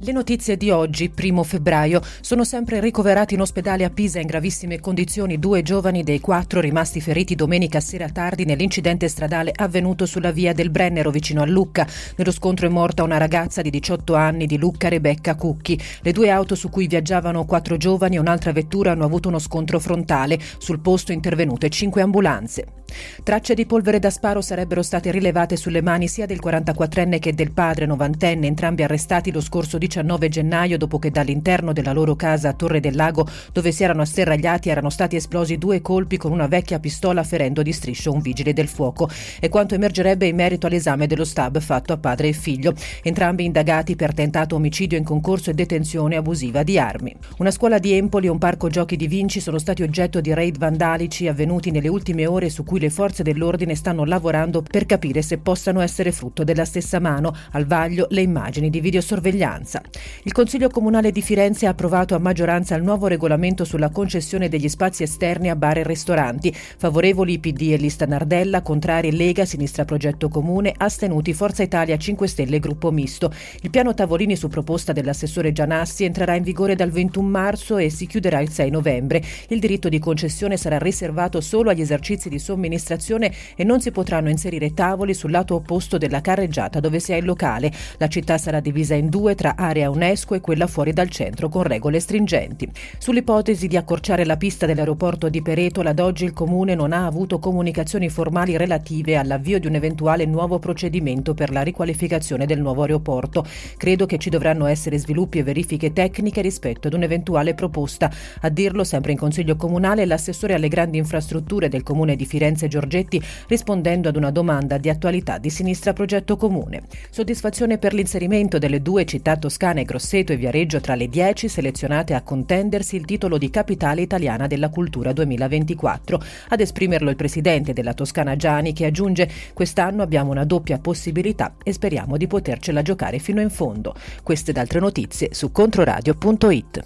Le notizie di oggi, 1 febbraio, sono sempre ricoverati in ospedale a Pisa in gravissime condizioni 2 giovani dei 4 rimasti feriti domenica sera tardi nell'incidente stradale avvenuto sulla via del Brennero vicino a Lucca. Nello scontro è morta una ragazza di 18 anni di Lucca, Rebecca Cucchi. Le 2 auto su cui viaggiavano 4 giovani e un'altra vettura hanno avuto uno scontro frontale. Sul posto intervenute 5 ambulanze. Tracce di polvere da sparo sarebbero state rilevate sulle mani sia del 44enne che del padre 90enne, entrambi arrestati lo scorso 19 gennaio dopo che dall'interno della loro casa a Torre del Lago, dove si erano asserragliati, erano stati esplosi 2 colpi con una vecchia pistola, ferendo di striscio un vigile del fuoco. È quanto emergerebbe in merito all'esame dello stab fatto a padre e figlio, entrambi indagati per tentato omicidio in concorso e detenzione abusiva di armi. Una scuola di Empoli e un parco giochi di Vinci sono stati oggetto di raid vandalici avvenuti nelle ultime ore, su cui le forze dell'ordine stanno lavorando per capire se possano essere frutto della stessa mano. Al vaglio le immagini di videosorveglianza. Il Consiglio Comunale di Firenze ha approvato a maggioranza il nuovo regolamento sulla concessione degli spazi esterni a bar e ristoranti. Favorevoli PD e Lista Nardella, contrari Lega, Sinistra Progetto Comune, astenuti Forza Italia, 5 Stelle e Gruppo Misto. Il piano Tavolini, su proposta dell'assessore Gianassi, entrerà in vigore dal 21 marzo e si chiuderà il 6 novembre. Il diritto di concessione sarà riservato solo agli esercizi di somministrazione e non si potranno inserire tavoli sul lato opposto della carreggiata dove si ha il locale. La città sarà divisa in 2 tra area UNESCO e quella fuori dal centro, con regole stringenti. Sull'ipotesi di accorciare la pista dell'aeroporto di Peretola, ad oggi il Comune non ha avuto comunicazioni formali relative all'avvio di un eventuale nuovo procedimento per la riqualificazione del nuovo aeroporto. Credo che ci dovranno essere sviluppi e verifiche tecniche rispetto ad un'eventuale proposta. A dirlo, sempre in Consiglio Comunale, l'assessore alle grandi infrastrutture del Comune di Firenze Giorgetti, rispondendo ad una domanda di attualità di Sinistra Progetto Comune. Soddisfazione per l'inserimento delle 2 città toscane, Grosseto e Viareggio, tra le 10 selezionate a contendersi il titolo di Capitale Italiana della Cultura 2024. Ad esprimerlo il presidente della Toscana Giani, che aggiunge: quest'anno abbiamo una doppia possibilità e speriamo di potercela giocare fino in fondo. Queste ed altre notizie su controradio.it.